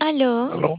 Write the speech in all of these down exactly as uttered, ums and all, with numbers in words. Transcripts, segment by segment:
Aló, ¿Aló?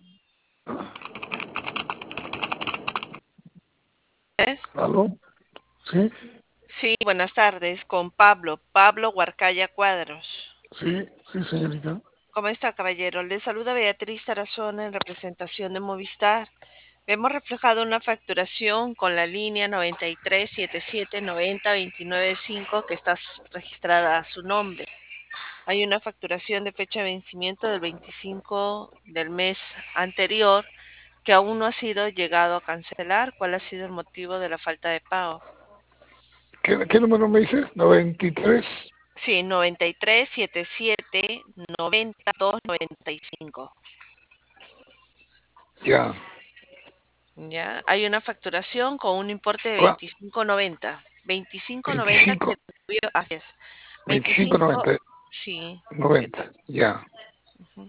¿Es? ¿Aló? ¿Sí? Sí, buenas tardes, con Pablo, Pablo Huarcaya Cuadros. Sí, sí, señorita. ¿Cómo está, caballero? Le saluda Beatriz Tarazona en representación de Movistar. Hemos reflejado una facturación con la línea noventa y tres setenta y siete noventa veintinueve cinco que está s- registrada a su nombre. Hay una facturación de fecha de vencimiento del veinticinco del mes anterior que aún no ha sido llegado a cancelar. ¿Cuál ha sido el motivo de la falta de pago? ¿Qué, qué número me dice? Noventa y tres. Sí, noventa y tres setenta y siete noventa dos noventa y cinco. Ya. ¿Ya? Hay una facturación con un importe de ¿Cuá? veinticinco noventa. veinticinco noventa veinticinco, que debió, así es. veinticinco, veinticinco, noventa, sí. que noventa. te- Ya. ujú.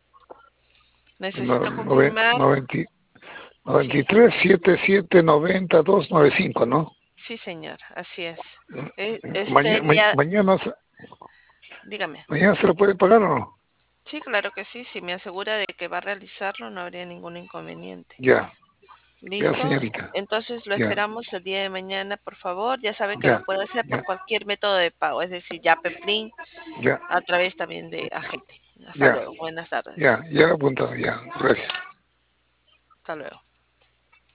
No, Necesito nove- confirmar. noventa, noventa y Sí, tres, setenta y siete, noventa, dos, noventa y cinco, ¿no? sí, señor, así es. E- Es Mañana, Celia, mañana, se- dígame. mañana se lo puede pagar o no? Sí, claro que sí. Si me asegura de que va a realizarlo, no habría ningún inconveniente. Ya, ya, ¿Listo? señorita. Entonces lo Ya, esperamos el día de mañana, por favor. Ya sabe que lo ya, puede hacer por ya, cualquier método de pago, es decir, Yape, Plin, ya, a través también de agente. Hasta ya, luego. Buenas tardes. ya, ya lo he apuntado, ya. Gracias. Hasta luego.